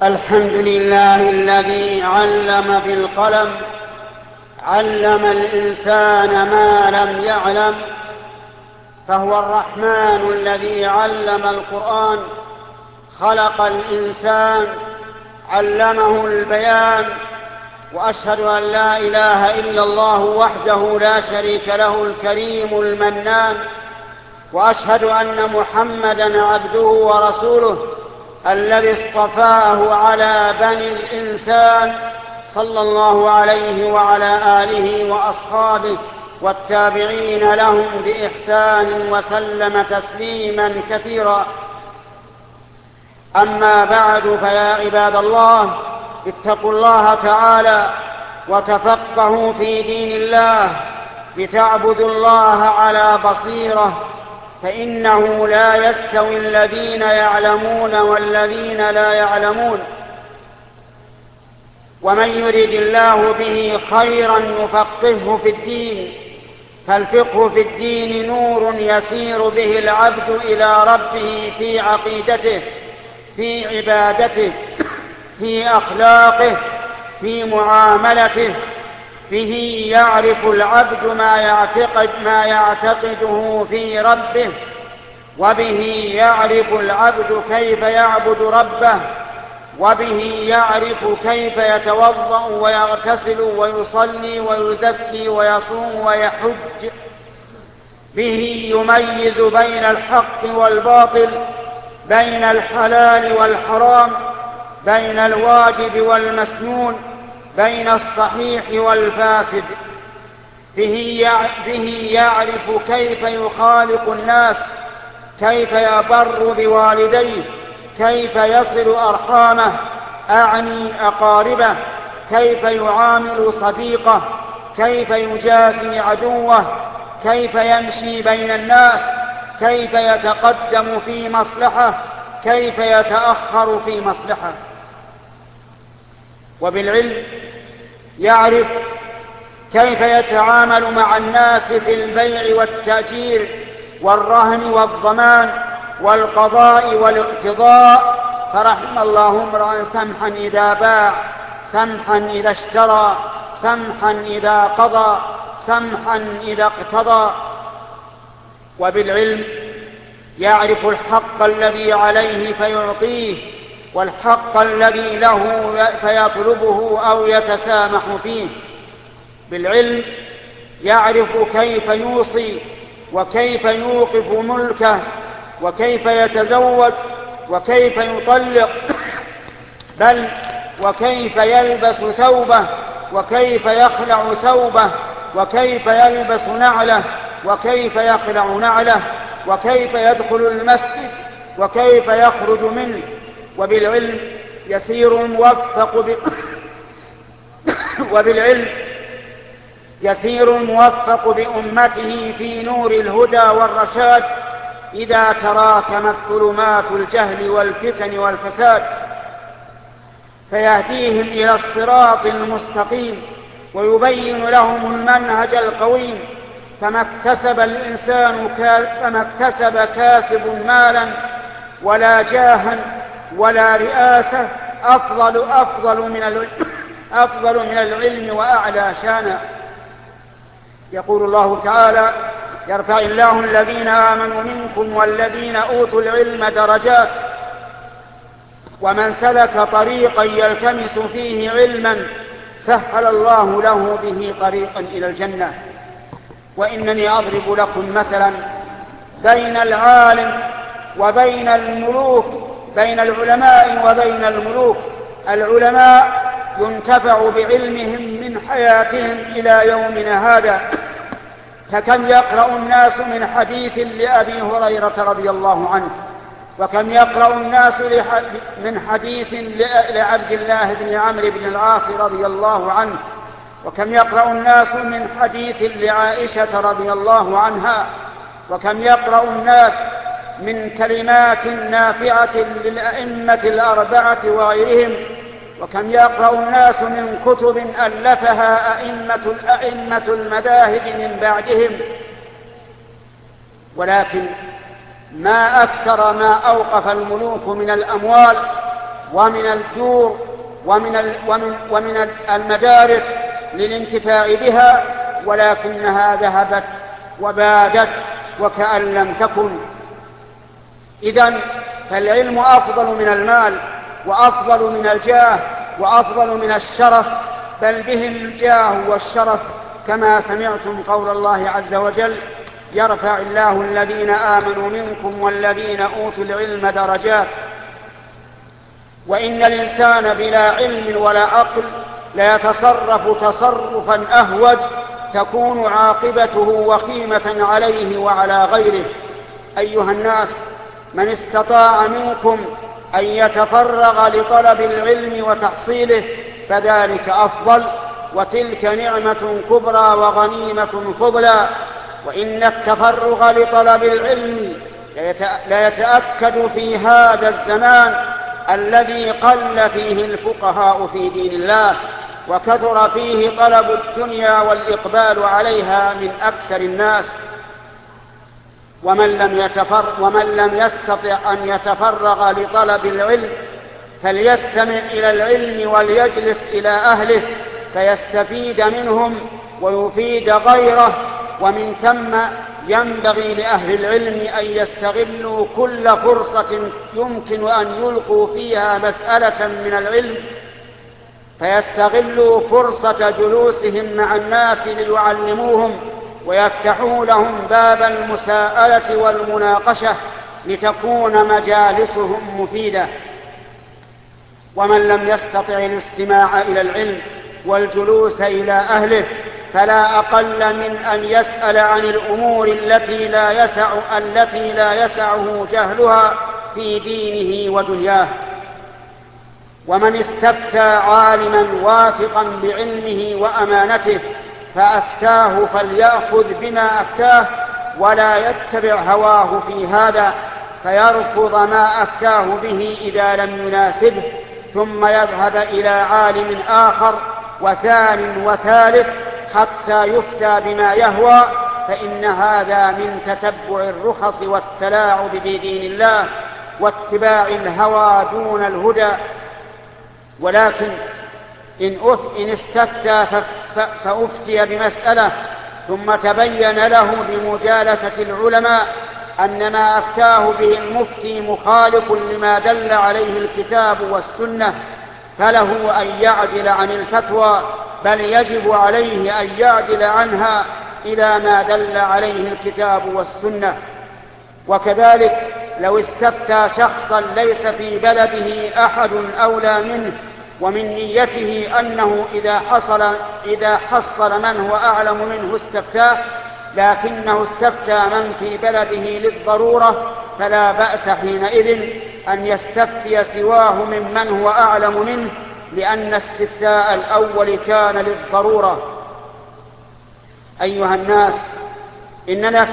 الحمد لله الذي علم بالقلم، علم الإنسان ما لم يعلم، فهو الرحمن الذي علم القرآن، خلق الإنسان، علمه البيان. وأشهد أن لا إله إلا الله وحده لا شريك له الكريم المنان، وأشهد أن محمدًا عبده ورسوله الذي اصطفاه على بني الإنسان، صلى الله عليه وعلى آله وأصحابه والتابعين لهم بإحسان وسلم تسليما كثيرا. أما بعد، فيا عباد الله، اتقوا الله تعالى وتفقهوا في دين الله لتعبدوا الله على بصيرة، فإنه لا يستوي الذين يعلمون والذين لا يعلمون. ومن يرد الله به خيرا يفقهه في الدين، فالفقه في الدين نور يسير به العبد إلى ربه في عقيدته، في عبادته، في أخلاقه، في معاملته. به يعرف العبد ما يعتقده في ربه، وبه يعرف العبد كيف يعبد ربه، وبه يعرف كيف يتوضأ ويغتسل ويصلي ويزكي ويصوم ويحج. به يميز بين الحق والباطل، بين الحلال والحرام، بين الواجب والمسنون، بين الصحيح والفاسد. به يعرف كيف يخالق الناس، كيف يبر بوالديه، كيف يصل أرحامه، أعني أقاربه، كيف يعامل صديقه، كيف يجازي عدوه، كيف يمشي بين الناس، كيف يتقدم في مصلحة، كيف يتأخر في مصلحة. وبالعلم يعرف كيف يتعامل مع الناس في البيع والتأجير والرهن والضمان والقضاء والاقتضاء، فرحم الله امرأ سمحا إذا باع، سمحا إذا اشترى، سمحا إذا قضى، سمحا إذا اقتضى. وبالعلم يعرف الحق الذي عليه فيعطيه، والحق الذي له فيطلبه أو يتسامح فيه. بالعلم يعرف كيف يوصي، وكيف يوقف ملكه، وكيف يتزوج، وكيف يطلق، بل وكيف يلبس ثوبه، وكيف يخلع ثوبه، وكيف يلبس نعله، وكيف يخلع نعله، وكيف يدخل المسجد، وكيف يخرج منه. وبالعلم يسير موفق بأمته في نور الهدى والرشاد إذا تراكمت ظلمات الجهل والفتن والفساد، فيهديهم إلى الصراط المستقيم ويبين لهم المنهج القويم. فما اكتسب كاسب مالا ولا جاها ولا رئاسة أفضل من العلم وأعلى شانا. يقول الله تعالى: يرفع الله الذين آمنوا منكم والذين أوتوا العلم درجات. ومن سلك طريقا يلتمس فيه علما سهل الله له به طريقا إلى الجنة. وإنني أضرب لكم مثلا بين العالم وبين الملوك، بين العلماء وبين الملوك. العلماء ينتفع بعلمهم من حياتهم إلى يومنا هذا، فكم يقرأ الناس من حديث لأبي هريرة رضي الله عنه، وكم يقرأ الناس من حديث لعبد الله بن عمرو بن العاص رضي الله عنه، وكم يقرأ الناس من حديث لعائشة رضي الله عنها، وكم يقرأ الناس من كلمات نافعة للأئمة الأربعة وغيرهم، وكم يقرأ الناس من كتب ألفها أئمة المذاهب من بعدهم. ولكن ما أكثر ما أوقف الملوك من الأموال ومن الدور ومن المدارس للانتفاع بها، ولكنها ذهبت وبادت وكأن لم تكن. إذن فالعلم أفضل من المال، وأفضل من الجاه، وأفضل من الشرف، بل به الجاه والشرف، كما سمعتم قول الله عز وجل: يرفع الله الذين آمنوا منكم والذين أوتوا العلم درجات. وإن الإنسان بلا علم ولا عقل لا يتصرف تصرفا أهوج تكون عاقبته وخيمة عليه وعلى غيره. أيها الناس، من استطاع منكم أن يتفرغ لطلب العلم وتحصيله فذلك أفضل، وتلك نعمة كبرى وغنيمة فضلى. وإن التفرغ لطلب العلم لا يتأكد في هذا الزمان الذي قل فيه الفقهاء في دين الله، وكثر فيه طلب الدنيا والإقبال عليها من أكثر الناس. ومن لم يستطع أن يتفرغ لطلب العلم فليستمع إلى العلم وليجلس إلى أهله فيستفيد منهم ويفيد غيره. ومن ثم ينبغي لأهل العلم أن يستغلوا كل فرصة يمكن أن يلقوا فيها مسألة من العلم، فيستغلوا فرصة جلوسهم مع الناس ليعلموهم ويفتحوا لهم باب المساءلة والمناقشة لتكون مجالسهم مفيدة. ومن لم يستطع الاستماع إلى العلم والجلوس إلى أهله فلا أقل من أن يسأل عن الأمور التي لا يسعه جهلها في دينه ودنياه. ومن استفتى عالما واثقا بعلمه وأمانته فأفتاه فليأخذ بما أفتاه ولا يتبع هواه في هذا، فيرفض ما أفتاه به إذا لم يناسبه، ثم يذهب إلى عالم آخر وثان وثالث حتى يفتى بما يهوى، فإن هذا من تتبع الرخص والتلاعب بدين الله واتباع الهوى دون الهدى. ولكن إن استفتى فأفتي بمسألة ثم تبين له بمجالسة العلماء أن ما أفتاه به المفتي مخالف لما دل عليه الكتاب والسنة، فله أن يعدل عن الفتوى، بل يجب عليه أن يعدل عنها إلى ما دل عليه الكتاب والسنة. وكذلك لو استفتى شخصا ليس في بلده أحد أولى منه، ومن نيته أنه إذا حصل من هو أعلم منه استفتاه، لكنه استفتى من في بلده للضرورة، فلا بأس حينئذ أن يستفتي سواه ممن هو أعلم منه، لأن استفتاء الأول كان للضرورة. أيها الناس، إننا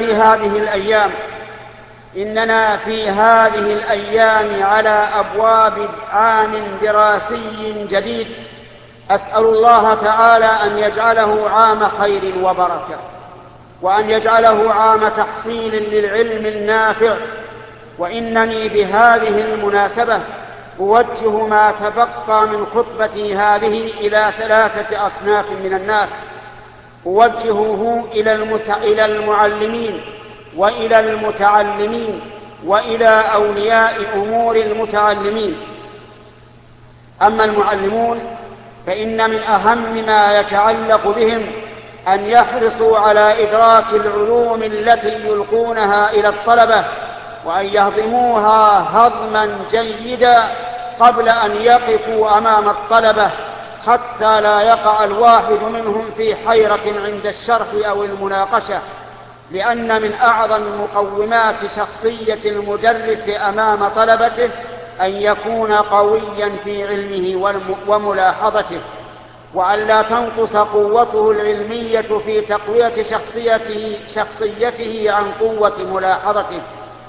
في هذه الأيام على أبواب عام دراسي جديد، أسأل الله تعالى أن يجعله عام خير وبركة، وأن يجعله عام تحصيل للعلم النافع. وإنني بهذه المناسبة أوجه ما تبقى من خطبتي هذه إلى 3 أصناف من الناس، أوجهه إلى المعلمين وإلى المتعلمين وإلى أولياء أمور المتعلمين. أما المعلمون فإن من أهم ما يتعلق بهم أن يحرصوا على إدراك العلوم التي يلقونها إلى الطلبة، وأن يهضموها هضما جيدا قبل أن يقفوا أمام الطلبة، حتى لا يقع الواحد منهم في حيرة عند الشرح أو المناقشة، لأن من أعظم مقومات شخصية المدرس أمام طلبته أن يكون قويا في علمه وملاحظته، وأن لا تنقص قوته العلمية في تقوية شخصيته عن قوة ملاحظته.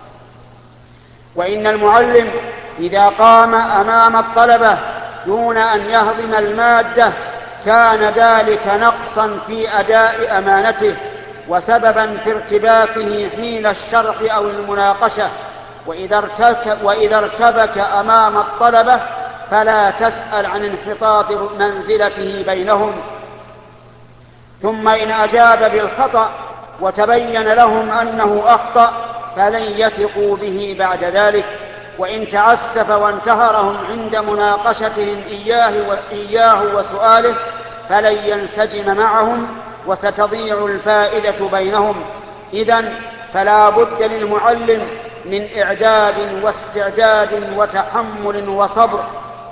وإن المعلم إذا قام أمام الطلبة دون أن يهضم المادة كان ذلك نقصا في أداء أمانته وسببا في ارتباكه حين الشرح أو المناقشة. وإذا ارتبك أمام الطلبة فلا تسأل عن انحطاط منزلته بينهم. ثم إن أجاب بالخطأ وتبين لهم أنه أخطأ فلن يثقوا به بعد ذلك. وإن تعسف وانتهرهم عند مناقشتهم إياه وسؤاله فلن ينسجم معهم وستضيع الفائدة بينهم. إذن فلا بد للمعلم من إعداد واستعداد وتحمل وصبر.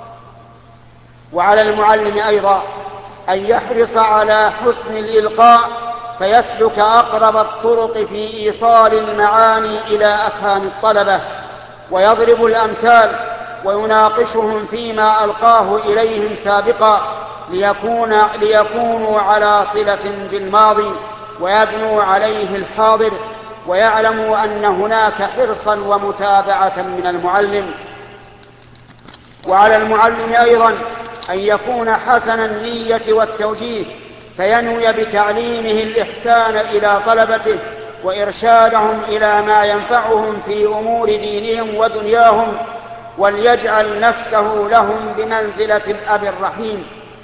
وعلى المعلم أيضا أن يحرص على حسن الإلقاء فيسلك أقرب الطرق في إيصال المعاني إلى أفهام الطلبة، ويضرب الأمثال ويناقشهم فيما ألقاه إليهم سابقا ليكونوا على صلة بالماضي ويبنوا عليه الحاضر، ويعلموا أن هناك حرصا ومتابعة من المعلم. وعلى المعلم أيضا أن يكون حسن النية والتوجيه فينوي بتعليمه الإحسان إلى طلبته وإرشادهم إلى ما ينفعهم في أمور دينهم ودنياهم، وليجعل نفسه لهم بمنزلة الأب الرحيم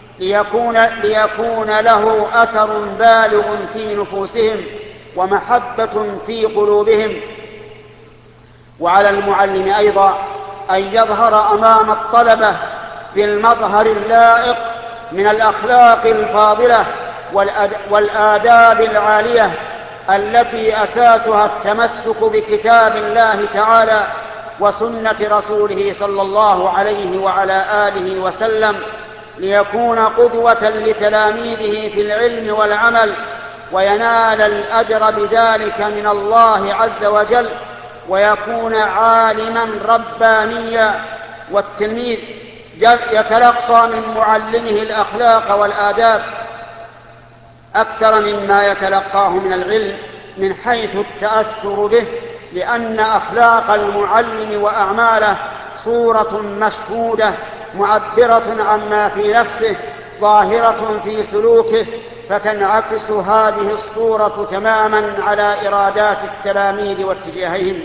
ليكون له أثر بالغ في نفوسهم ومحبة في قلوبهم. وعلى المعلم أيضا أن يظهر أمام الطلبة بالمظهر اللائق من الأخلاق الفاضلة والآداب العالية التي أساسها التمسك بكتاب الله تعالى وسنة رسوله صلى الله عليه وعلى آله وسلم، ليكون قدوة لتلاميذه في العلم والعمل وينال الأجر بذلك من الله عز وجل، ويكون عالما ربانيا. والتلميذ يتلقى من معلمه الأخلاق والآداب أكثر مما يتلقاه من العلم من حيث التأثر به، لأن أخلاق المعلم وأعماله صورة مشهودة معبرة عما في نفسه ظاهرة في سلوكه، فتنعكس هذه الصورة تماما على إرادات التلاميذ واتجاههم.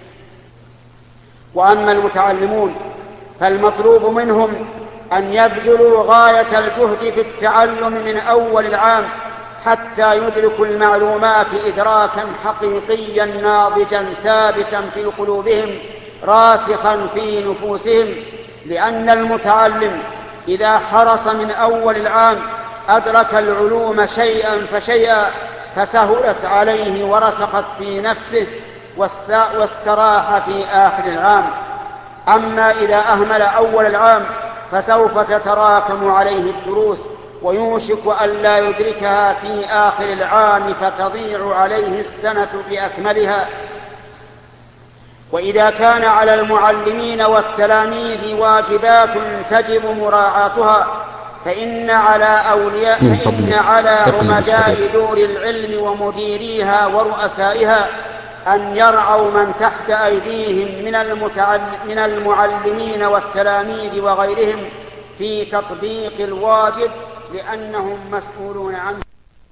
وأما المتعلمون فالمطلوب منهم أن يبذلوا غاية الجهد في التعلم من أول العام حتى يدركوا المعلومات إدراكا حقيقيا ناضجا ثابتا في قلوبهم راسخا في نفوسهم، لأن المتعلم إذا حرص من أول العام أدرك العلوم شيئا فشيئا فسهلت عليه ورسخت في نفسه واستراح في آخر العام. أما إذا أهمل أول العام فسوف تتراكم عليه الدروس ويوشك أن لا يدركها في آخر العام فتضيع عليه السنة بأكملها. وإذا كان على المعلمين والتلاميذ واجبات تجب مراعاتها فإن على عمداء دور العلم ومديريها ورؤسائها أن يرعوا من تحت أيديهم من المعلمين والتلاميذ وغيرهم في تطبيق الواجب لأنهم مسؤولون عنه.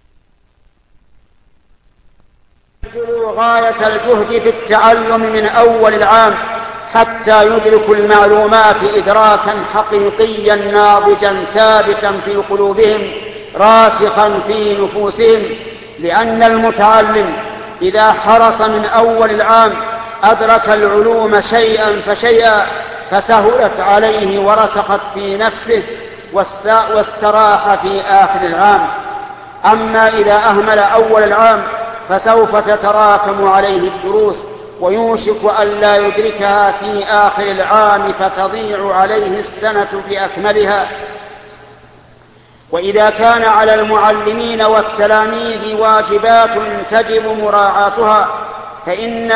يبذلوا غاية الجهد في التعلم من أول العام حتى يدركوا المعلومات إدراكا حقيقيا ناضجا ثابتا في قلوبهم راسخا في نفوسهم، لأن المتعلم إذا حرص من أول العام أدرك العلوم شيئا فشيئا فسهلت عليه ورسخت في نفسه واستراح في آخر العام. أما إذا أهمل أول العام فسوف تتراكم عليه الدروس ويوشك أن لا يدركها في آخر العام فتضيع عليه السنة بأكملها. وإذا كان على المعلمين والتلاميذ واجبات تجب مراعاتها فإن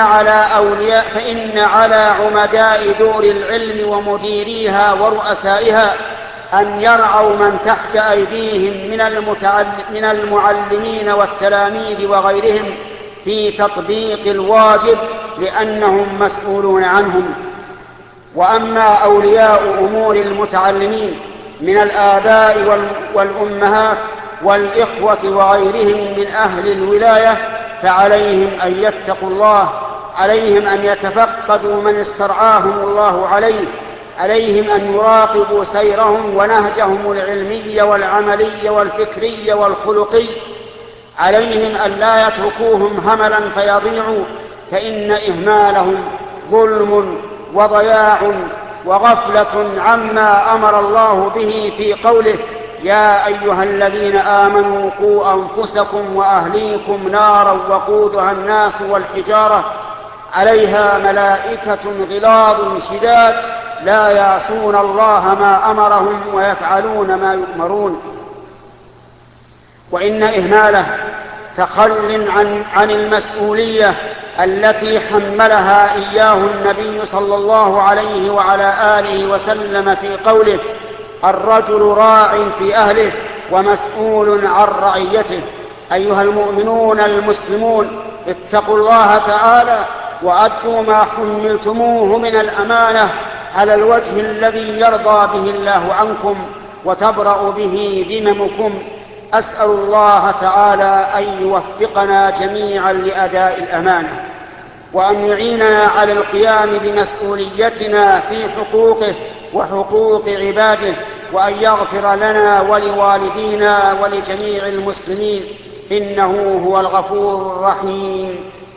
على عمداء دور العلم ومديريها ورؤسائها أن يرعوا من تحت أيديهم من المعلمين والتلاميذ وغيرهم في تطبيق الواجب لأنهم مسؤولون عنهم. وأما أولياء أمور المتعلمين من الآباء والأمهات والإخوة وغيرهم من أهل الولاية فعليهم أن يتقوا الله، عليهم أن يتفقدوا من استرعاهم الله عليه عليهم أن يراقبوا سيرهم ونهجهم العلمي والعملي والفكري والخلقي. عليهم أن لا يتركوهم هملا فيضيعوا، فإن إهمالهم ظلم وضياع وغفلة عما أمر الله به في قوله: يا أيها الذين آمنوا قوا أنفسكم وأهليكم نارا وقودها الناس والحجارة عليها ملائكة غلاظ شداد لا يعصون الله ما أمرهم ويفعلون ما يؤمرون. وإن إهماله تخل عن المسؤولية التي حملها إياه النبي صلى الله عليه وعلى آله وسلم في قوله: الرجل راع في أهله ومسؤول عن رعيته. أيها المؤمنون المسلمون، اتقوا الله تعالى وأدوا ما حملتموه من الأمانة على الوجه الذي يرضى به الله عنكم وتبرأ به ذممكم. أسأل الله تعالى أن يوفقنا جميعا لأداء الأمانة، وأن يعيننا على القيام بمسؤوليتنا في حقوقه وحقوق عباده، وأن يغفر لنا ولوالدينا ولجميع المسلمين، إنه هو الغفور الرحيم.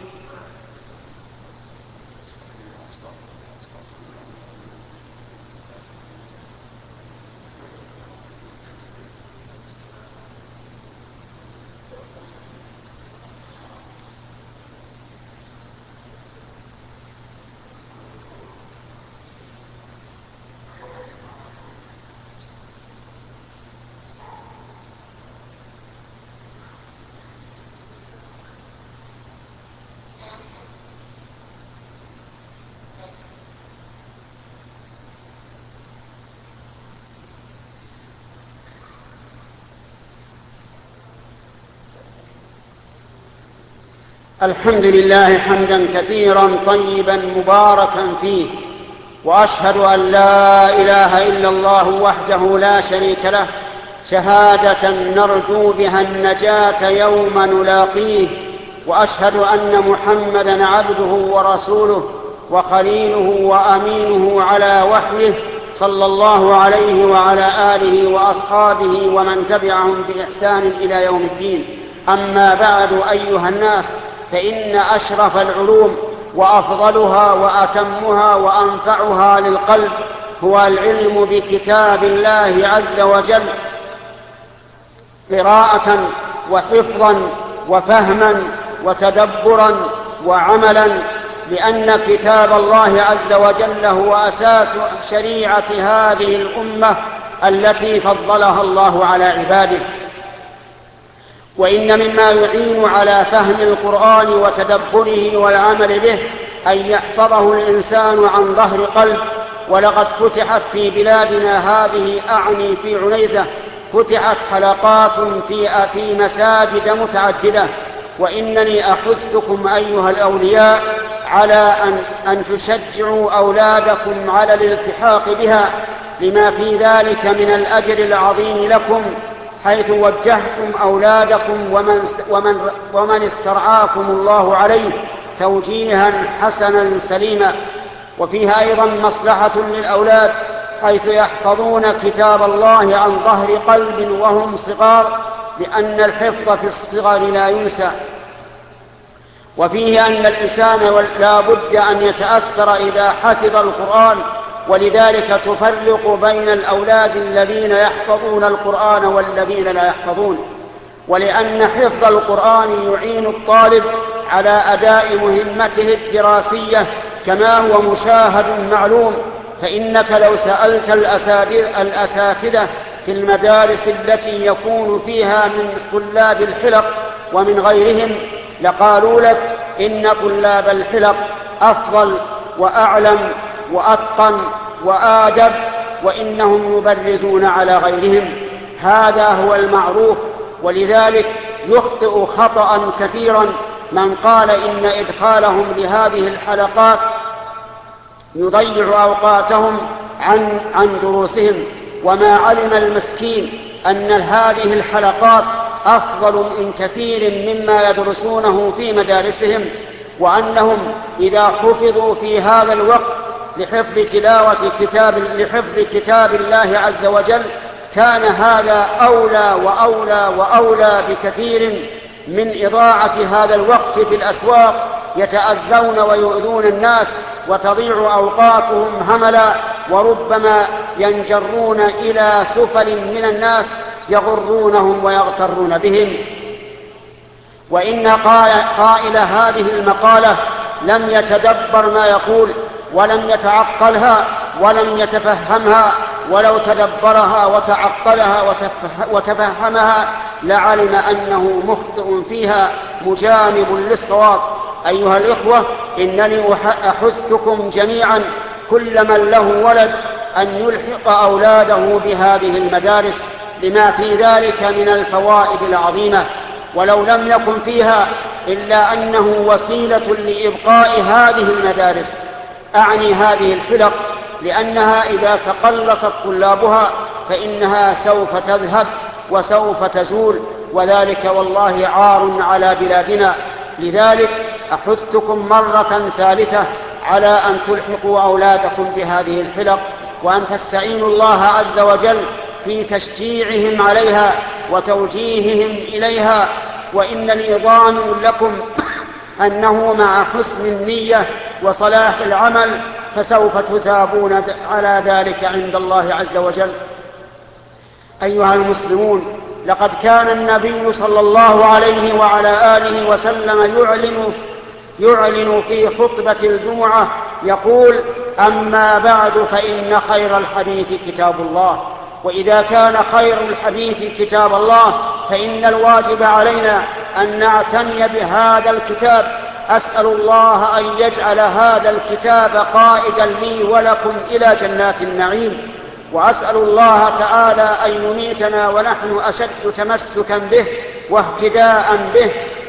الحمد لله حمدا كثيرا طيبا مباركا فيه، وأشهد أن لا إله إلا الله وحده لا شريك له شهادة نرجو بها النجاة يوم نلاقيه، وأشهد أن محمدا عبده ورسوله وخليله وأمينه على وحيه صلى الله عليه وعلى آله وأصحابه ومن تبعهم بإحسان إلى يوم الدين. أما بعد، أيها الناس، فإن أشرف العلوم وأفضلها وأتمها وأنفعها للقلب هو العلم بكتاب الله عز وجل، قراءة وحفظا وفهما وتدبرا وعملا، لأن كتاب الله عز وجل هو أساس شريعة هذه الأمة التي فضلها الله على عباده. وإن مما يعين على فهم القرآن وتدبره والعمل به أن يحفظه الإنسان عن ظهر قلب. ولقد فتحت في بلادنا هذه، أعني في عنيزة، فتحت حلقات في مساجد متعددة، وإنني أحثكم أيها الأولياء على أن تشجعوا أولادكم على الالتحاق بها، لما في ذلك من الأجر العظيم لكم، حيث وجهتم أولادكم ومن استرعاكم الله عليه توجيها حسنا سليما. وفيها أيضا مصلحة للأولاد، حيث يحفظون كتاب الله عن ظهر قلب وهم صغار، لأن الحفظ في الصغر لا ينسى. وفيه أن الإنسان لا بد أن يتأثر إذا حفظ القرآن، ولذلك تفرق بين الأولاد الذين يحفظون القرآن والذين لا يحفظون. ولأن حفظ القرآن يعين الطالب على أداء مهمته الدراسية كما هو مشاهد معلوم. فإنك لو سألت الأساتذة في المدارس التي يكون فيها من طلاب الحلق ومن غيرهم لقالوا لك إن طلاب الحلق أفضل وأعلم وأتقن وآدب، وإنهم يبرزون على غيرهم. هذا هو المعروف، ولذلك يخطئ خطأ كثيرا من قال إن إدخالهم لهذه الحلقات يضيع أوقاتهم عن دروسهم، وما علم المسكين أن هذه الحلقات أفضل من كثير مما يدرسونه في مدارسهم، وأنهم إذا حفظوا في هذا الوقت لحفظ كتاب الله عز وجل، كان هذا أولى بكثير من إضاعة هذا الوقت في الأسواق يتأذون ويؤذون الناس وتضيع أوقاتهم هملا، وربما ينجرون إلى سفل من الناس يغرونهم ويغترون بهم. وإن قائل هذه المقالة لم يتدبر ما يقول ولم يتعقلها ولم يتفهمها، ولو تدبرها وتعقلها وتفهمها لعلم أنه مخطئ فيها مجانب للصواب. أيها الإخوة، إنني أحثكم جميعا كل من له ولد أن يلحق أولاده بهذه المدارس لما في ذلك من الفوائد العظيمة، ولو لم يكن فيها إلا أنه وسيلة لإبقاء هذه المدارس، أعني هذه الحلق، لأنها إذا تقلصت طلابها فإنها سوف تذهب وسوف تزول، وذلك والله عار على بلادنا. لذلك أحثكم مرة ثالثة على أن تلحقوا أولادكم بهذه الحلق، وأن تستعينوا الله عز وجل في تشجيعهم عليها وتوجيههم إليها. وإنني ضامن لكم أنه مع حسن النية وصلاح العمل فسوف تثابون على ذلك عند الله عز وجل. أيها المسلمون، لقد كان النبي صلى الله عليه وعلى آله وسلم يعلن في خطبة الجمعة يقول: أما بعد فإن خير الحديث كتاب الله. وإذا كان خير الحديث كتاب الله فإن الواجب علينا أن نعتني بهذا الكتاب. أسأل الله أن يجعل هذا الكتاب قائدا لي ولكم إلى جنات النعيم، وأسأل الله تعالى أن يميتنا ونحن أشد تمسكا به واهتداء به،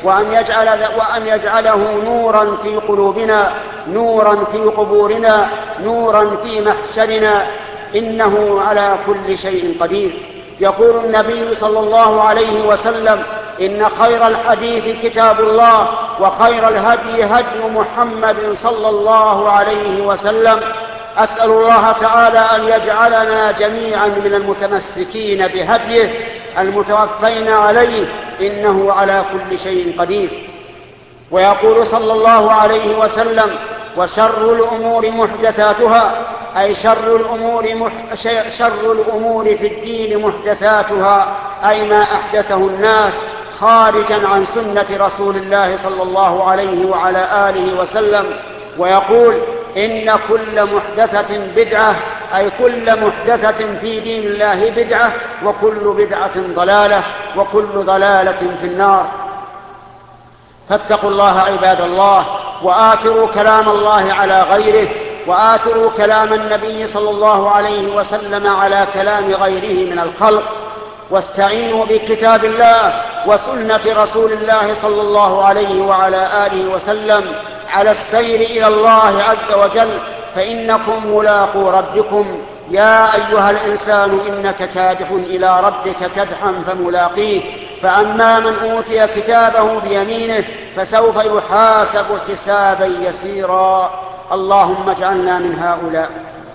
وأن يجعله نورا في قلوبنا، نورا في قبورنا، نورا في محشرنا، إنه على كل شيء قدير. يقول النبي صلى الله عليه وسلم: إن خير الحديث كتاب الله، وخير الهدي هدي محمد صلى الله عليه وسلم. أسأل الله تعالى أن يجعلنا جميعا من المتمسكين بهديه المتوفين عليه، إنه على كل شيء قدير. ويقول صلى الله عليه وسلم: وشر الأمور محدثاتها، أي شر الأمور في الدين محدثاتها، أي ما أحدثه الناس خارجا عن سنة رسول الله صلى الله عليه وعلى آله وسلم. ويقول: إن كل محدثة بدعة، أي كل محدثة في دين الله بدعة، وكل بدعة ضلالة، وكل ضلالة في النار. فاتقوا الله عباد الله، وآثروا كلام الله على غيره، وآثروا كلام النبي صلى الله عليه وسلم على كلام غيره من الخلق، واستعينوا بكتاب الله وسنة رسول الله صلى الله عليه وعلى آله وسلم على السير إلى الله عز وجل، فإنكم ملاقو ربكم. يا أيها الإنسان إنك كادح إلى ربك كدحا فملاقيه. فأما من أوتي كتابه بيمينه فسوف يحاسب حسابا يسيرا. اللهم اجعلنا من هؤلاء.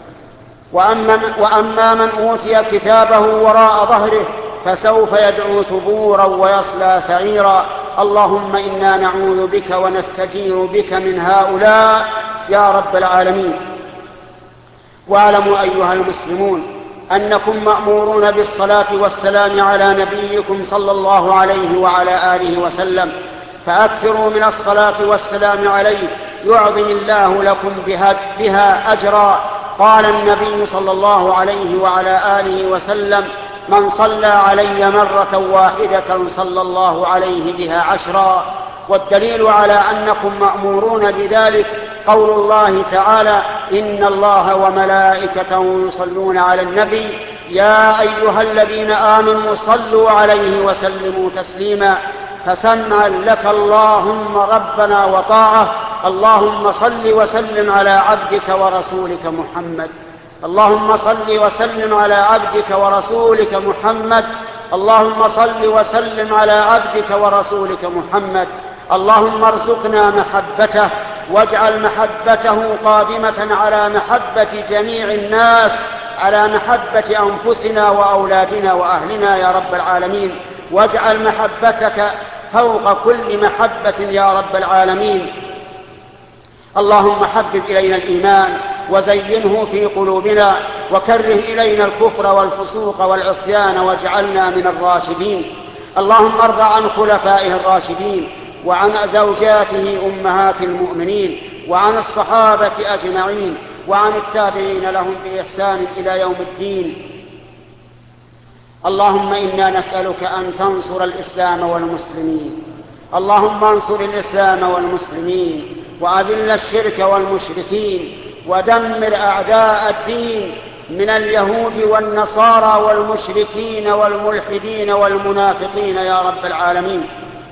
وأما من أوتي كتابه وراء ظهره فسوف يدعو ثبورا ويصلى سعيرا. اللهم إنا نعوذ بك ونستجير بك من هؤلاء يا رب العالمين. واعلموا أيها المسلمون أنكم مأمورون بالصلاة والسلام على نبيكم صلى الله عليه وعلى آله وسلم، فأكثروا من الصلاة والسلام عليه يعظم الله لكم بها أجرا. قال النبي صلى الله عليه وعلى آله وسلم: من صلى علي مرة واحدة صلى الله عليه بها 10. والدليل على أنكم مأمورون بذلك قول الله تعالى: إن الله وملائكته يصلون على النبي يا أيها الذين آمنوا صلوا عليه وسلموا تسليما. فسمعا لك اللهم ربنا وطاعة. اللهم صل وسلم على عبدك ورسولك محمد. اللهم صل وسلم على عبدك ورسولك محمد. اللهم صل وسلم على عبدك ورسولك محمد. اللهم ارزقنا محبته واجعل محبته قادمة على محبة جميع الناس، على محبة أنفسنا وأولادنا وأهلنا يا رب العالمين. واجعل محبتك فوق كل محبة يا رب العالمين. اللهم حبب إلينا الإيمان وزينه في قلوبنا، وكره إلينا الكفر والفسوق والعصيان واجعلنا من الراشدين. اللهم ارض عن خلفائه الراشدين، وعن زوجاته أمهات المؤمنين، وعن الصحابة أجمعين، وعن التابعين لهم بإحسان إلى يوم الدين. اللهم إنا نسألك أن تنصر الإسلام والمسلمين. اللهم انصر الإسلام والمسلمين، وأذل الشرك والمشركين، ودمر أعداء الدين من اليهود والنصارى والمشركين والملحدين والمنافقين يا رب العالمين.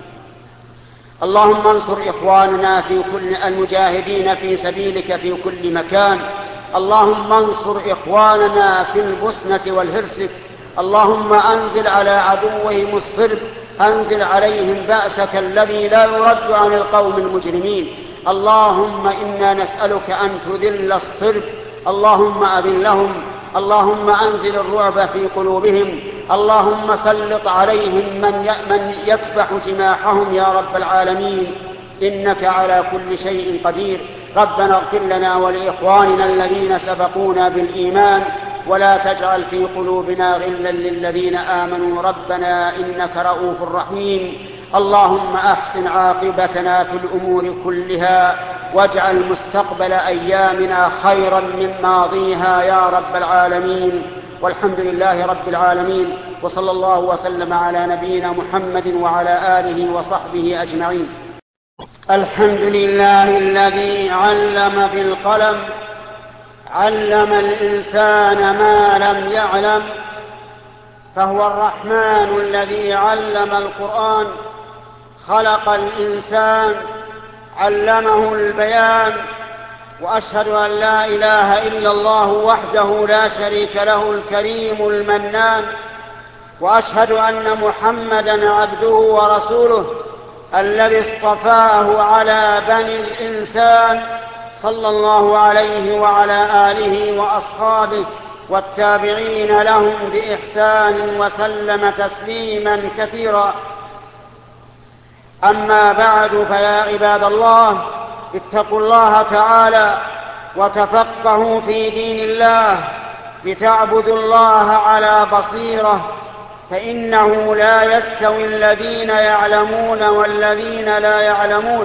اللهم انصر إخواننا في كل المجاهدين في سبيلك في كل مكان. اللهم انصر إخواننا في البوسنة والهرسك. اللهم أنزل على عدوهم الصرب، أنزل عليهم بأسك الذي لا يرد عن القوم المجرمين. اللهم إنا نسألك أن تذل الصرب، اللهم أذلهم. اللهم أنزل الرعب في قلوبهم. اللهم سلط عليهم من يكبح جماحهم يا رب العالمين، إنك على كل شيء قدير. ربنا اغفر لنا ولإخواننا الذين سبقونا بالإيمان، ولا تجعل في قلوبنا غلا للذين آمنوا ربنا إنك رؤوف رحيم. اللهم أحسن عاقبتنا في الأمور كلها، واجعل مستقبل أيامنا خيرا من ماضيها يا رب العالمين. والحمد لله رب العالمين، وصلى الله وسلم على نبينا محمد وعلى آله وصحبه أجمعين. الحمد لله الذي علم بالقلم، علم الإنسان ما لم يعلم، فهو الرحمن الذي علم القرآن، خلق الإنسان، علمه البيان. وأشهد أن لا إله إلا الله وحده لا شريك له الكريم المنان، وأشهد أن محمدًا عبده ورسوله الذي اصطفاه على بني الإنسان، صلى الله عليه وعلى آله وأصحابه والتابعين لهم بإحسان وسلم تسليما كثيرا. أما بعد، فيا عباد الله، اتقوا الله تعالى وتفقهوا في دين الله، لتعبدوا الله على بصيرة، فإنه لا يستوي الذين يعلمون والذين لا يعلمون.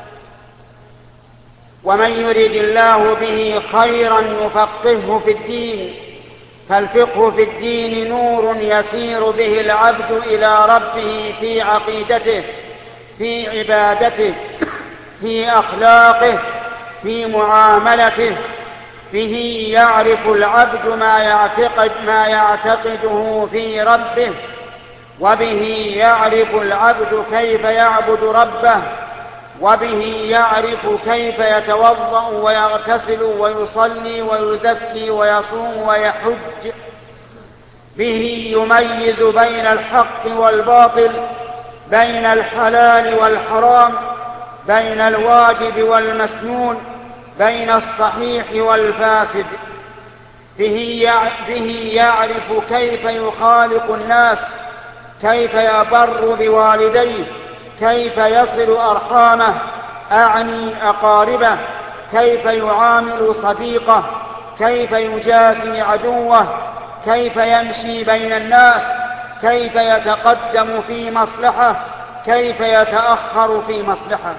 ومن يرد الله به خيرا يفقهه في الدين، فالفقه في الدين نور يسير به العبد إلى ربه في عقيدته، في عبادته، في أخلاقه، في معاملته. به يعرف العبد ما يعتقده في ربه، وبه يعرف العبد كيف يعبد ربه، وبه يعرف كيف يتوضأ ويغتسل ويصلي ويزكي ويصوم ويحج. به يميز بين الحق والباطل، بين الحلال والحرام، بين الواجب والمسنون، بين الصحيح والفاسد. به يعرف كيف يخالق الناس، كيف يبر بوالديه، كيف يصل أرحامه، أعني أقاربه، كيف يعامل صديقه، كيف يجازي عدوه، كيف يمشي بين الناس، كيف يتقدم في مصلحة، كيف يتأخر في مصلحة.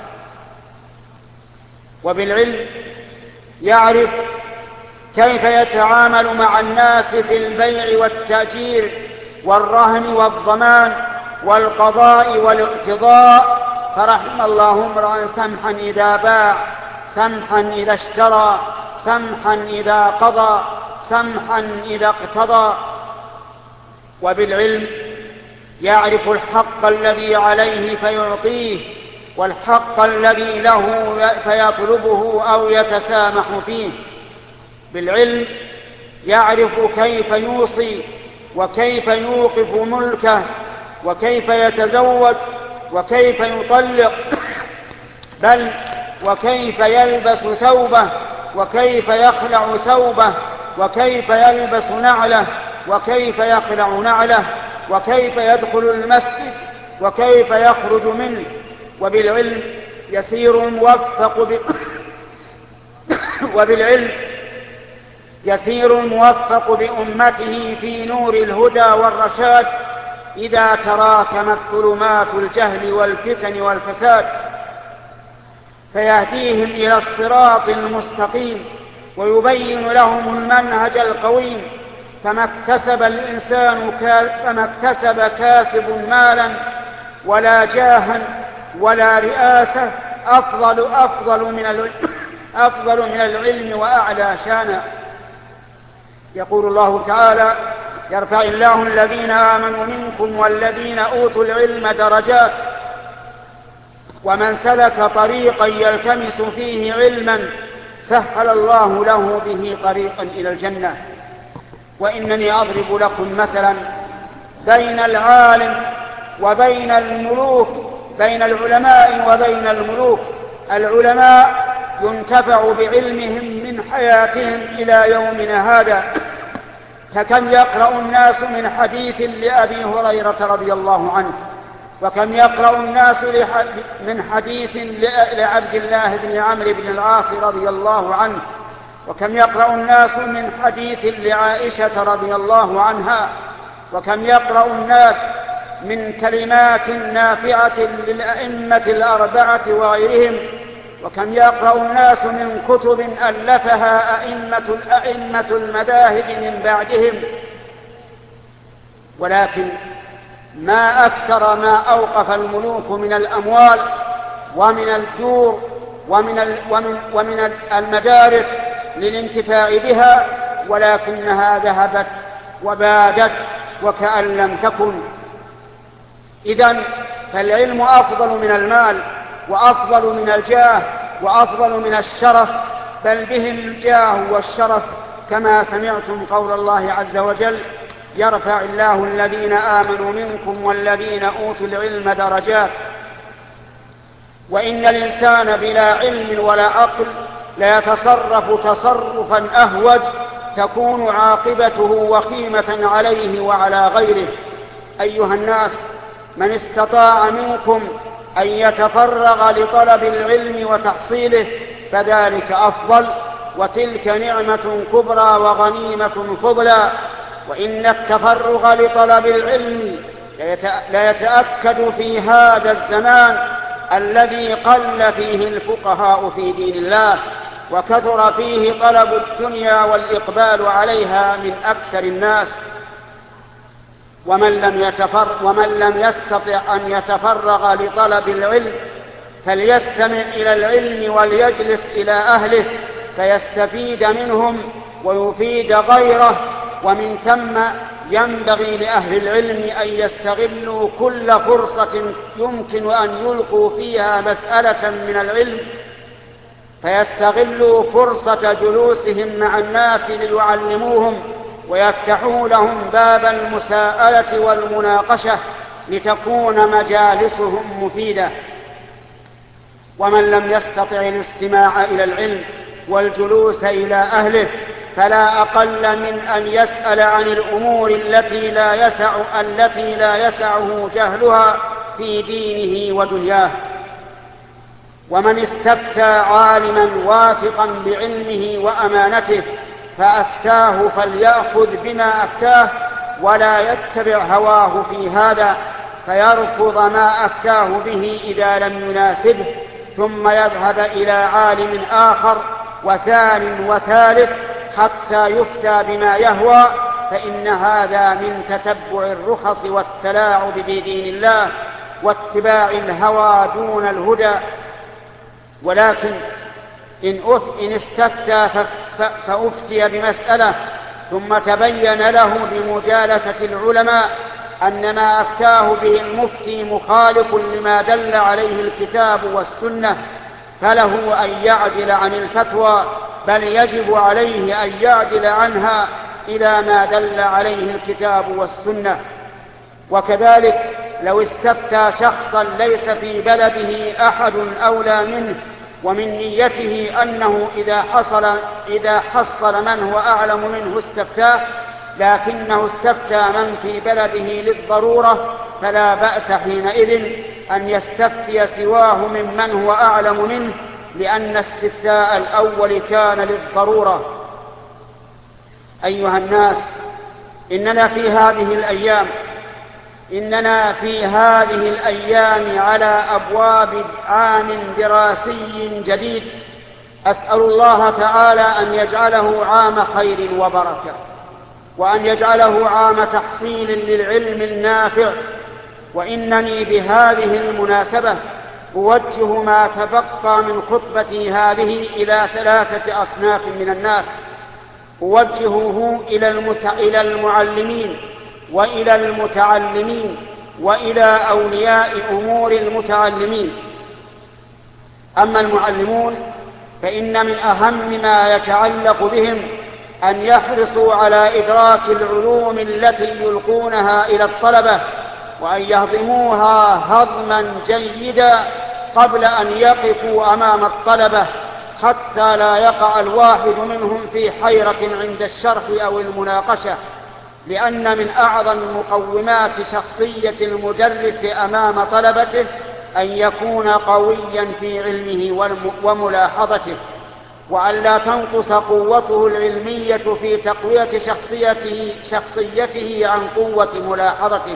وبالعلم يعرف كيف يتعامل مع الناس في البيع والتأجير والرهن والضمان والقضاء والاقتضاء. فرحم الله امرأ سمحا إذا باع، سمحا إذا اشترى، سمحا إذا قضى، سمحا إذا اقتضى. وبالعلم يعرف الحق الذي عليه فيعطيه، والحق الذي له فيطلبه أو يتسامح فيه. بالعلم يعرف كيف يوصي، وكيف يوقف ملكه، وكيف يتزوج، وكيف يطلق، بل وكيف يلبس ثوبه، وكيف يخلع ثوبه، وكيف يلبس نعله، وكيف يخلع نعله، وكيف يدخل المسجد، وكيف يخرج منه. وبالعلم يسير موفق بأمته في نور الهدى والرشاد إذا تراكمت ظلمات الجهل والفتن والفساد، فيهديهم إلى الصراط المستقيم ويبين لهم المنهج القويم. فما اكتسب كاسب مالا ولا جاها ولا رئاسة أفضل من العلم وأعلى شانا. يقول الله تعالى: يرفع الله الذين آمنوا منكم والذين أوتوا العلم درجات. ومن سلك طريقا يلتمس فيه علما سهل الله له به طريقا إلى الجنة. وإنني أضرب لكم مثلا بين العالم وبين الملوك، بين العلماء وبين الملوك. العلماء ينتفع بعلمهم من حياتهم إلى يومنا هذا، فكم يقرأ الناس من حديث لأبي هريرة رضي الله عنه، وكم يقرأ الناس من حديث لعبد الله بن عمرو بن العاص رضي الله عنه، وكم يقرأ الناس من حديث لعائشة رضي الله عنها، وكم يقرأ الناس من كلمات نافعة للأئمة الأربعة وغيرهم، وكم يقرأ الناس من كتب ألفها أئمة المذاهب من بعدهم. ولكن ما أكثر ما أوقف الملوك من الأموال ومن الدور ومن المدارس للانتفاع بها، ولكنها ذهبت وبادت وكأن لم تكن. إذن فالعلم أفضل من المال، وأفضل من الجاه، وأفضل من الشرف، بل بهم الجاه والشرف، كما سمعتم قول الله عز وجل: يرفع الله الذين آمنوا منكم والذين أوتوا العلم درجات. وإن الإنسان بلا علم ولا عقل ليتصرف تصرفا أهوج تكون عاقبته وخيمة عليه وعلى غيره. أيها الناس، من استطاع منكم أن يتفرغ لطلب العلم وتحصيله فذلك أفضل، وتلك نعمة كبرى وغنيمة فضلى. وإن التفرغ لطلب العلم لا يتأكد في هذا الزمان الذي قل فيه الفقهاء في دين الله، وكثر فيه طلب الدنيا والإقبال عليها من أكثر الناس. ومن لم يستطع أن يتفرغ لطلب العلم فليستمع إلى العلم وليجلس إلى أهله فيستفيد منهم ويفيد غيره. ومن ثم ينبغي لأهل العلم أن يستغلوا كل فرصة يمكن أن يلقوا فيها مسألة من العلم، فيستغلوا فرصة جلوسهم مع الناس ليعلموهم ويفتحوا لهم باب المساءلة والمناقشة لتكون مجالسهم مفيدة. ومن لم يستطع الاستماع إلى العلم والجلوس إلى أهله فلا أقل من أن يسأل عن الأمور التي لا يسعه جهلها في دينه ودنياه. ومن استفتى عالما واثقا بعلمه وأمانته فأفتاه فليأخذ بما أفتاه ولا يتبع هواه في هذا، فيرفض ما أفتاه به إذا لم يناسبه، ثم يذهب إلى عالم آخر وثان وثالث حتى يفتى بما يهوى، فإن هذا من تتبع الرخص والتلاعب بدين الله واتباع الهوى دون الهدى. ولكن إن استفتى فأفتي بمسألة ثم تبين له بمجالسة العلماء أن ما أفتاه به المفتي مخالف لما دل عليه الكتاب والسنة، فله أن يعدل عن الفتوى، بل يجب عليه أن يعدل عنها إلى ما دل عليه الكتاب والسنة. وكذلك لو استفتى شخصا ليس في بلده أحد أولى منه ومن نيته أنه إذا حصل من هو أعلم منه استفتاه، لكنه استفتى من في بلده للضرورة، فلا بأس حينئذ أن يستفتي سواه ممن هو أعلم منه، لأن استفتاء الأول كان للضرورة. أيها الناس، إننا في هذه الأيام على أبواب عام دراسي جديد، أسأل الله تعالى أن يجعله عام خير وبركة، وأن يجعله عام تحصيل للعلم النافع. وإنني بهذه المناسبة أوجه ما تبقى من خطبتي هذه إلى 3 أصناف من الناس، أوجهه إلى المعلمين وإلى المتعلمين وإلى أولياء أمور المتعلمين. أما المعلمون فإن من أهم ما يتعلق بهم أن يحرصوا على إدراك العلوم التي يلقونها إلى الطلبة، وأن يهضموها هضما جيدا قبل أن يقفوا أمام الطلبة، حتى لا يقع الواحد منهم في حيرة عند الشرح أو المناقشة، لأن من أعظم مقومات شخصية المدرس أمام طلبته أن يكون قويا في علمه وملاحظته، وأن لا تنقص قوته العلمية في تقوية شخصيته عن قوة ملاحظته.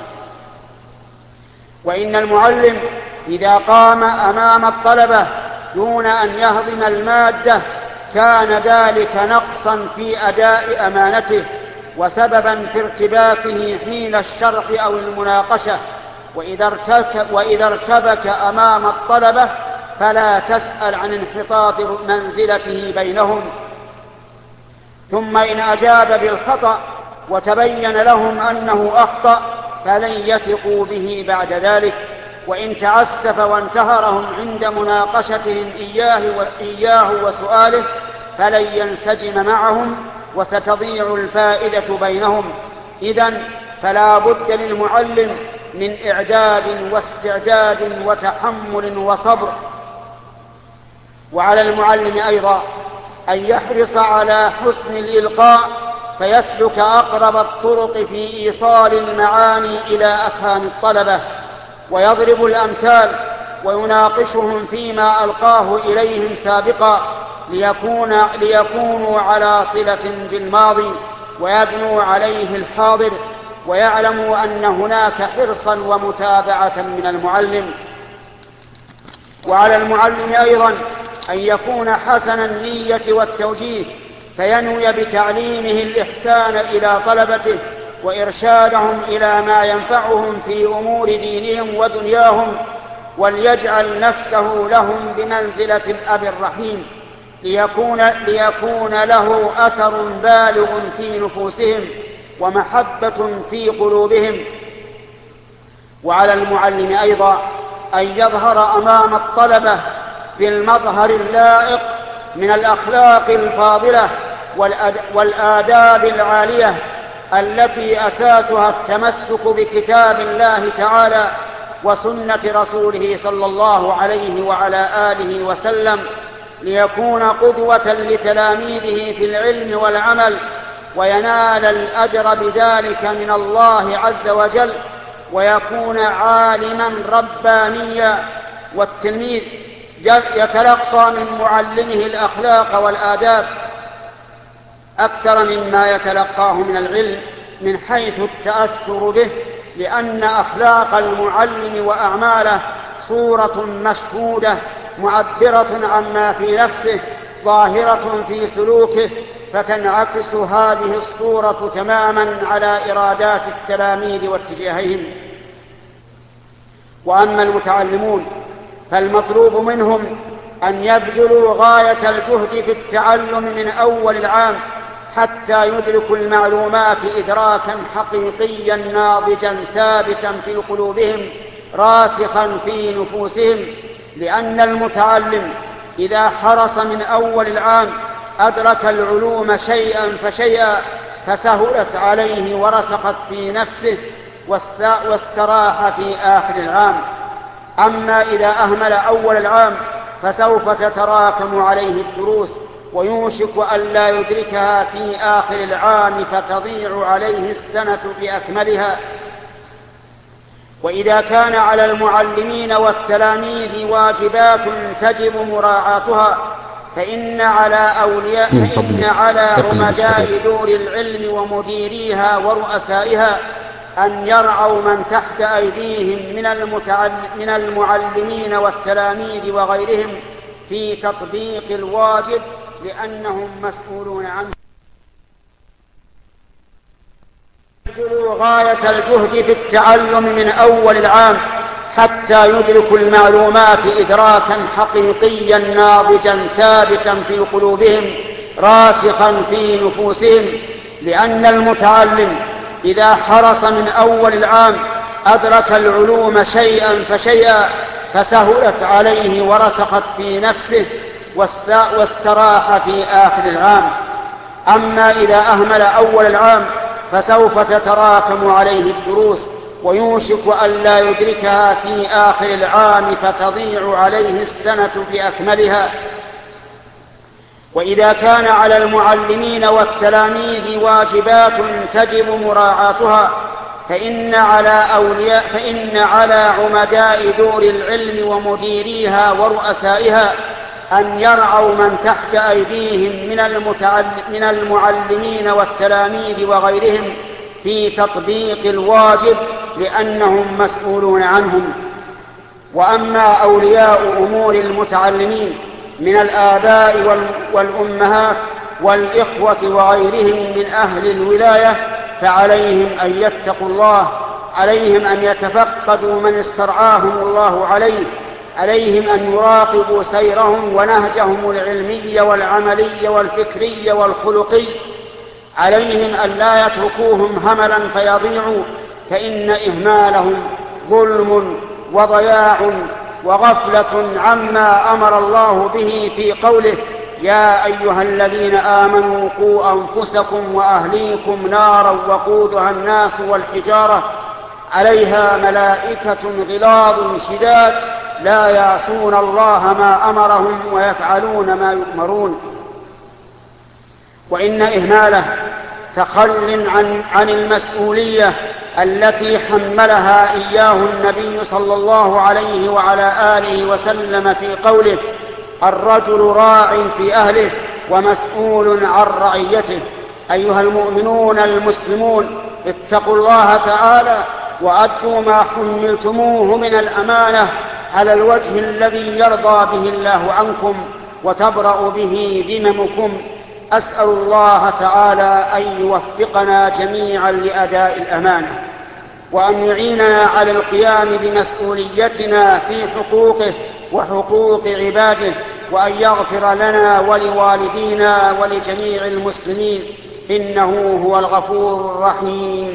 وإن المعلم إذا قام أمام الطلبة دون أن يهضم المادة كان ذلك نقصا في أداء أمانته، وسببا في ارتباكه حين الشرح أو المناقشة. وإذا ارتبك أمام الطلبة فلا تسأل عن انحطاط منزلته بينهم. ثم إن أجاب بالخطأ وتبين لهم أنه أخطأ فلن يثقوا به بعد ذلك. وإن تعسف وانتهرهم عند مناقشتهم إياه وسؤاله فلن ينسجم معهم، وستضيع الفائدة بينهم. إذن فلا بد للمعلم من إعداد واستعداد وتحمل وصبر. وعلى المعلم أيضا أن يحرص على حسن الإلقاء، فيسلك أقرب الطرق في إيصال المعاني إلى أفهام الطلبة، ويضرب الأمثال ويناقشهم فيما ألقاه إليهم سابقا، ليكونوا على صلة بالماضي ويبنوا عليه الحاضر، ويعلموا أن هناك حرصا ومتابعة من المعلم. وعلى المعلم أيضا أن يكون حسن النية والتوجيه، فينوي بتعليمه الإحسان إلى طلبته وإرشادهم إلى ما ينفعهم في أمور دينهم ودنياهم، وليجعل نفسه لهم بمنزلة الأب الرحيم، ليكون له أثر بالغ في نفوسهم ومحبة في قلوبهم. وعلى المعلم أيضا أن يظهر أمام الطلبة بالمظهر اللائق من الأخلاق الفاضلة والآداب العالية، التي أساسها التمسك بكتاب الله تعالى وسنة رسوله صلى الله عليه وعلى آله وسلم، ليكون قدوة لتلاميذه في العلم والعمل، وينال الأجر بذلك من الله عز وجل، ويكون عالما ربانيا. والتلميذ يتلقى من معلمه الأخلاق والآداب أكثر مما يتلقاه من العلم من حيث التأثر به، لأن أخلاق المعلم وأعماله صورة مشهودة معبرة عما في نفسه ظاهرة في سلوكه، فتنعكس هذه الصورة تماما على إرادات التلاميذ واتجاههم. وأما المتعلمون فالمطلوب منهم أن يبذلوا غاية الجهد في التعلم من أول العام حتى يدركوا المعلومات إدراكا حقيقيا ناضجا ثابتا في قلوبهم راسخا في نفوسهم، لأن المتعلم إذا حرص من أول العام أدرك العلوم شيئا فشيئا فسهلت عليه ورسخت في نفسه واستراح في آخر العام. أما إذا أهمل أول العام فسوف تتراكم عليه الدروس، ويوشك أن لا يدركها في آخر العام فتضيع عليه السنة بأكملها. وإذا كان على المعلمين والتلاميذ واجبات تجب مراعاتها، فإن على عمداء دور العلم ومديريها ورؤسائها أن يرعوا من تحت أيديهم من المعلمين والتلاميذ وغيرهم في تطبيق الواجب، لأنهم مسؤولون عنه. يبذلوا غاية الجهد في التعلم من أول العام حتى يدركوا المعلومات إدراكا حقيقيا ناضجا ثابتا في قلوبهم راسخا في نفوسهم، لأن المتعلم إذا حرص من أول العام أدرك العلوم شيئا فشيئا فسهلت عليه ورسخت في نفسه واستراح في آخر العام. أما إذا أهمل أول العام فسوف تتراكم عليه الدروس، ويوشك أن لا يدركها في آخر العام فتضيع عليه السنة بأكملها. وإذا كان على المعلمين والتلاميذ واجبات تجب مراعاتها، فإن على عمداء دور العلم ومديريها ورؤسائها أن يرعوا من تحت أيديهم من المعلمين والتلاميذ وغيرهم في تطبيق الواجب، لأنهم مسؤولون عنهم. وأما أولياء أمور المتعلمين من الآباء والأمهات والإخوة وغيرهم من أهل الولاية فعليهم أن يتقوا الله، عليهم أن يتفقدوا من استرعاهم الله عليه، عليهم أن يراقبوا سيرهم ونهجهم العلمي والعملي والفكري والخلقي، عليهم أن لا يتركوهم هملا فيضيعوا، فإن إهمالهم ظلم وضياع وغفلة عما أمر الله به في قوله: يا أيها الذين آمنوا قوا أنفسكم وأهليكم نارا وقودها الناس والحجارة عليها ملائكة غلاظ شداد لا يعصون الله ما أمرهم ويفعلون ما يؤمرون. وإن إهماله تخل عن المسؤولية التي حملها إياه النبي صلى الله عليه وعلى آله وسلم في قوله: الرجل راع في أهله ومسؤول عن رعيته. أيها المؤمنون المسلمون، اتقوا الله تعالى وأدوا ما حملتموه من الأمانة على الوجه الذي يرضى به الله عنكم وتبرأ به ذممكم. أسأل الله تعالى أن يوفقنا جميعا لأداء الأمانة، وأن يعيننا على القيام بمسؤوليتنا في حقوقه وحقوق عباده، وأن يغفر لنا ولوالدينا ولجميع المسلمين، إنه هو الغفور الرحيم.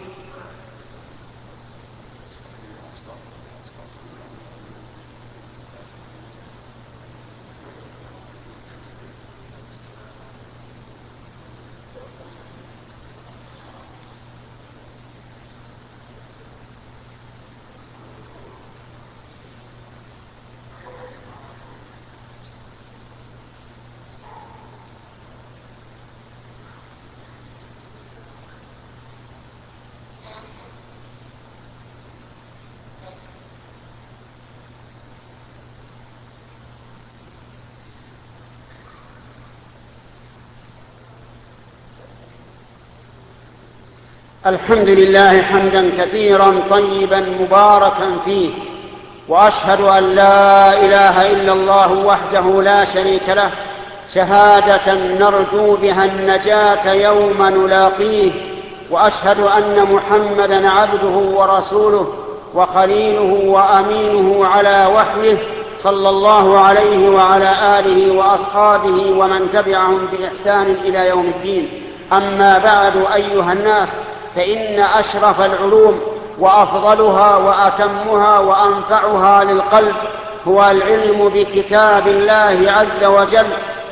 الحمد لله حمدا كثيرا طيبا مباركا فيه، وأشهد أن لا إله إلا الله وحده لا شريك له شهادة نرجو بها النجاة يوم نلاقيه، وأشهد أن محمدا عبده ورسوله وخليله وأمينه على وحيه صلى الله عليه وعلى آله وأصحابه ومن تبعهم بإحسان إلى يوم الدين. أما بعد، أيها الناس، فإن أشرف العلوم وأفضلها وأتمها وأنفعها للقلب هو العلم بكتاب الله عز وجل،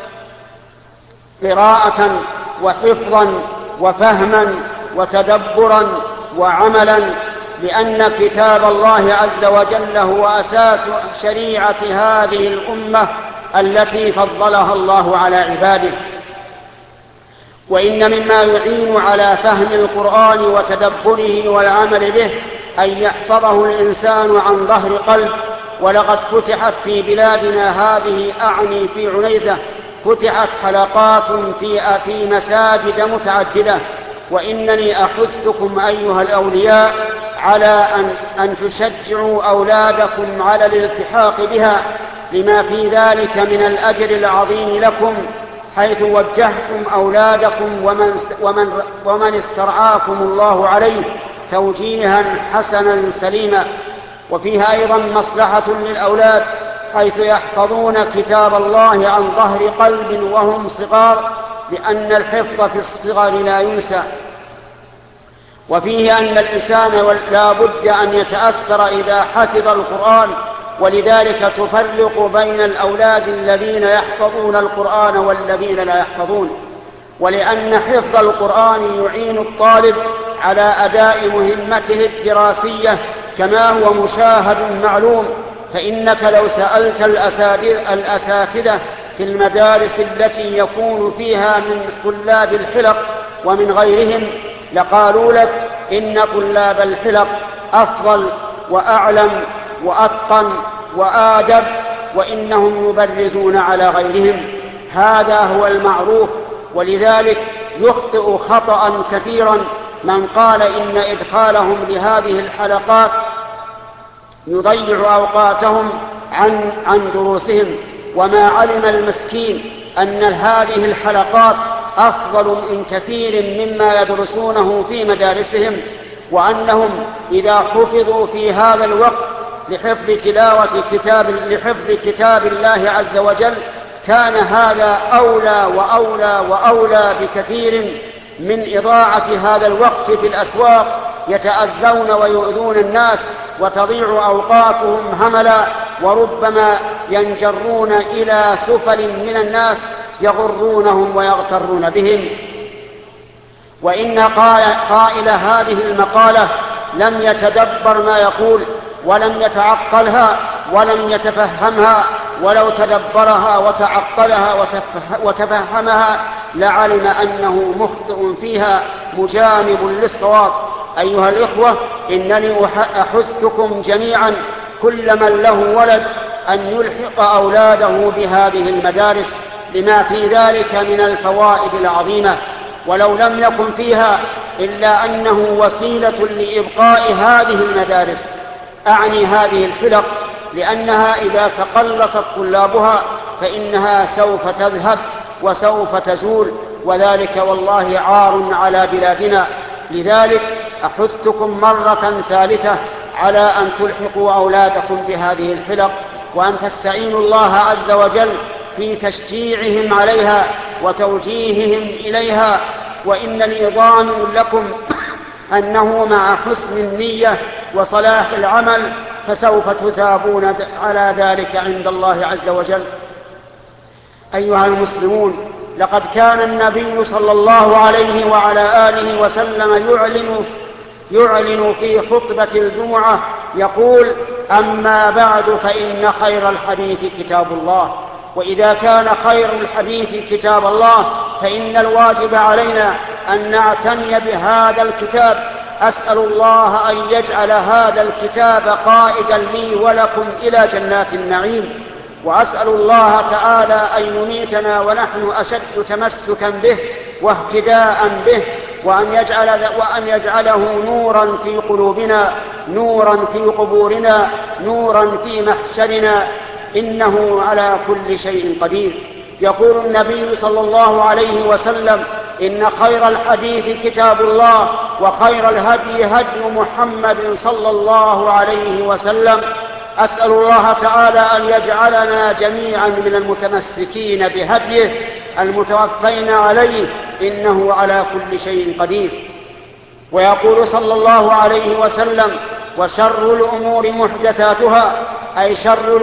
قراءة وحفظا وفهما وتدبرا وعملا، لأن كتاب الله عز وجل هو أساس شريعة هذه الأمة التي فضلها الله على عباده. وإن مما يعين على فهم القرآن وتدبره والعمل به أن يحفظه الإنسان عن ظهر قلب. ولقد فتحت في بلادنا هذه، أعني في عنيزة، فتحت حلقات في مساجد متعددة. وإنني أحثكم أيها الأولياء على أن تشجعوا أولادكم على الالتحاق بها، لما في ذلك من الأجر العظيم لكم، حيث وجهتم أولادكم ومن استرعاكم الله عليه توجيها حسنا سليما. وفيها أيضا مصلحة للأولاد، حيث يحفظون كتاب الله عن ظهر قلب وهم صغار، لأن الحفظ في الصغر لا ينسى. وفيه أن الإنسان لا بد أن يتأثر إذا حفظ القرآن، ولذلك تفرق بين الأولاد الذين يحفظون القرآن والذين لا يحفظون. ولأن حفظ القرآن يعين الطالب على أداء مهمته الدراسية كما هو مشاهد معلوم. فإنك لو سألت الأساتذة في المدارس التي يكون فيها من طلاب الحلق ومن غيرهم لقالوا لك إن طلاب الحلق أفضل وأعلم وأتقن وآدب، وإنهم يبرزون على غيرهم. هذا هو المعروف. ولذلك يخطئ خطأ كثيرا من قال إن إدخالهم لهذه الحلقات يضيع أوقاتهم عن دروسهم، وما علم المسكين أن هذه الحلقات أفضل من كثير مما يدرسونه في مدارسهم، وأنهم إذا حفظوا في هذا الوقت لحفظ كتاب الله عز وجل كان هذا أولى بكثير من إضاعة هذا الوقت في الأسواق يتأذون ويؤذون الناس وتضيع أوقاتهم هملا، وربما ينجرون إلى سفل من الناس يغرونهم ويغترون بهم. وإن قائل هذه المقالة لم يتدبر ما يقول ولم يتعقلها ولم يتفهمها، ولو تدبرها وتعقلها وتفهمها لعلم أنه مخطئ فيها مجانب للصواب. أيها الإخوة، إنني أحثكم جميعا كل من له ولد أن يلحق أولاده بهذه المدارس، لما في ذلك من الفوائد العظيمة، ولو لم يكن فيها إلا أنه وسيلة لإبقاء هذه المدارس، أعني هذه الحلق، لأنها إذا تقلصت طلابها فإنها سوف تذهب وسوف تزول، وذلك والله عار على بلادنا. لذلك أحثكم مرة ثالثة على أن تلحقوا أولادكم بهذه الحلق، وأن تستعينوا الله عز وجل في تشجيعهم عليها وتوجيههم إليها. وإنني ضامن لكم أنه مع حسن النية وصلاح العمل فسوف تثابون على ذلك عند الله عز وجل. أيها المسلمون، لقد كان النبي صلى الله عليه وعلى آله وسلم يعلن في خطبة الجمعة يقول: أما بعد فإن خير الحديث كتاب الله. وإذا كان خير الحديث كتاب الله فإن الواجب علينا أن نعتني بهذا الكتاب. أسأل الله أن يجعل هذا الكتاب قائدا لي ولكم إلى جنات النعيم، وأسأل الله تعالى أن يميتنا ونحن أشد تمسكا به واهتداء به، وأن يجعله نورا في قلوبنا، نورا في قبورنا، نورا في محشرنا، إنه على كل شيء قدير. يقول النبي صلى الله عليه وسلم: إن خير الحديث كتاب الله، وخير الهدي هدي محمد صلى الله عليه وسلم. أسأل الله تعالى أن يجعلنا جميعا من المتمسكين بهديه المتوفين عليه، إنه على كل شيء قدير. ويقول صلى الله عليه وسلم: وشر الأمور محدثاتها، أي شر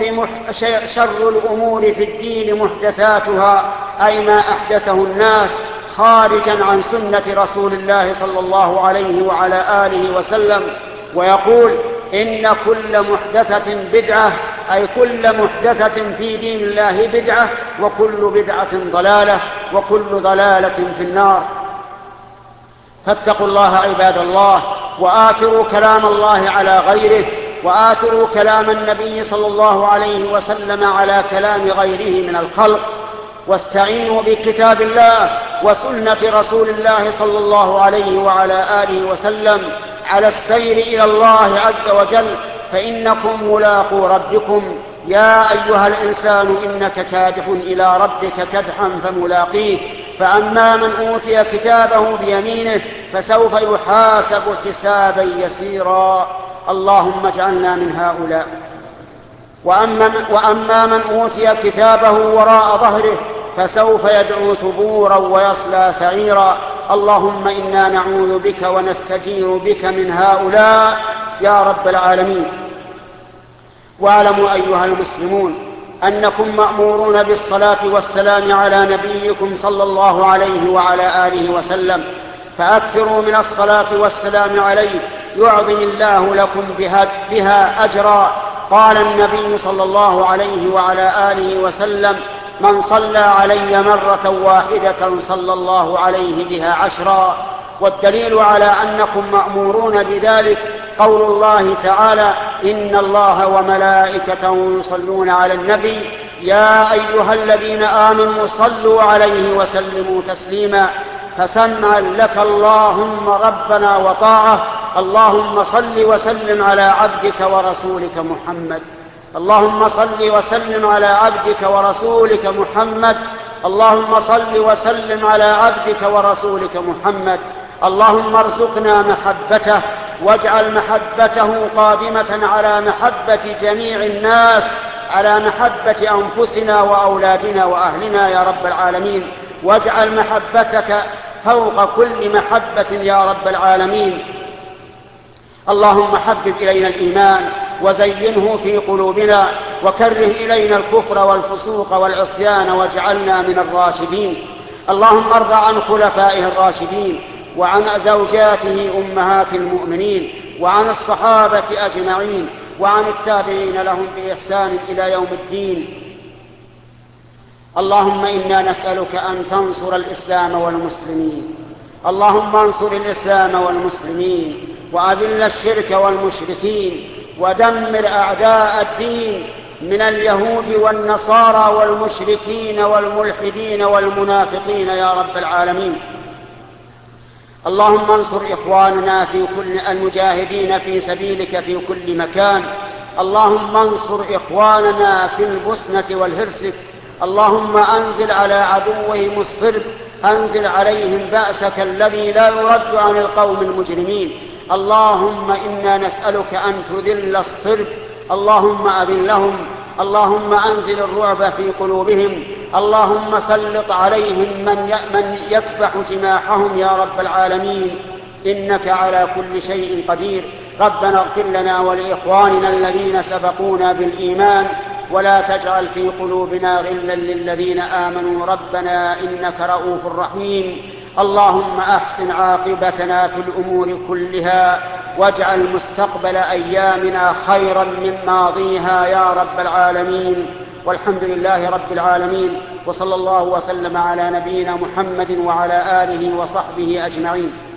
الأمور في الدين محدثاتها، أي ما أحدثه الناس خارجا عن سنة رسول الله صلى الله عليه وعلى آله وسلم. ويقول إن كل محدثة بدعة، أي كل محدثة في دين الله بدعة، وكل بدعة ضلالة، وكل ضلالة في النار. فاتقوا الله عباد الله، وآثروا كلام الله على غيره، وآثروا كلام النبي صلى الله عليه وسلم على كلام غيره من الخلق، واستعينوا بكتاب الله وسنة رسول الله صلى الله عليه وعلى آله وسلم على السير إلى الله عز وجل، فإنكم ملاقو ربكم. يا أيها الإنسان إنك كادح إلى ربك كدحا فملاقيه، فأما من أوتي كتابه بيمينه فسوف يحاسب حسابا يسيرا. اللهم اجعلنا من هؤلاء. وأما من أوتي كتابه وراء ظهره فسوف يدعو ثبورا ويصلى سعيرا. اللهم إنا نعوذ بك ونستجير بك من هؤلاء يا رب العالمين. واعلموا أيها المسلمون أنكم مأمورون بالصلاة والسلام على نبيكم صلى الله عليه وعلى آله وسلم، فأكثروا من الصلاة والسلام عليه يعظم الله لكم بها أجرا. قال النبي صلى الله عليه وعلى آله وسلم: من صلى علي مرة واحدة صلى الله عليه بها 10. والدليل على أنكم مأمورون بذلك قول الله تعالى: إن الله وملائكته يصلون على النبي يا أيها الذين آمنوا صلوا عليه وسلموا تسليما. فسمعا لك اللهم ربنا وطاعة. اللهم صل وسلم على عبدك ورسولك محمد. اللهم صل وسلم على عبدك ورسولك محمد. اللهم صل وسلم على عبدك ورسولك محمد. اللهم ارزقنا محبته، واجعل محبته قادمة على محبة جميع الناس، على محبة أنفسنا وأولادنا وأهلنا يا رب العالمين. واجعل محبتك فوق كل محبة يا رب العالمين. اللهم حبب إلينا الإيمان وزينه في قلوبنا، وكره إلينا الكفر والفسوق والعصيان واجعلنا من الراشدين. اللهم ارض عن خلفائه الراشدين، وعن زوجاته أمهات المؤمنين، وعن الصحابة أجمعين، وعن التابعين لهم بإحسان إلى يوم الدين. اللهم إنا نسألك أن تنصر الإسلام والمسلمين. اللهم انصر الإسلام والمسلمين، وأذل الشرك والمشركين، ودمر أعداء الدين من اليهود والنصارى والمشركين والملحدين والمنافقين يا رب العالمين. اللهم انصر إخواننا في كل المجاهدين في سبيلك في كل مكان. اللهم انصر إخواننا في البوسنة والهرسك. اللهم أنزل على عدوهم الصرب، أنزل عليهم بأسك الذي لا يرد عن القوم المجرمين. اللهم إنا نسألك أن تذل الصرب، اللهم أذلهم. اللهم أنزل الرعب في قلوبهم. اللهم سلط عليهم من يكبح جماحهم يا رب العالمين، إنك على كل شيء قدير. ربنا اغفر لنا ولإخواننا الذين سبقونا بالإيمان، ولا تجعل في قلوبنا غلا للذين آمنوا ربنا إنك رؤوف رحيم. اللهم أحسن عاقبتنا في الأمور كلها، واجعل مستقبل أيامنا خيرا من ماضيها يا رب العالمين. والحمد لله رب العالمين، وصلى الله وسلم على نبينا محمد وعلى آله وصحبه أجمعين.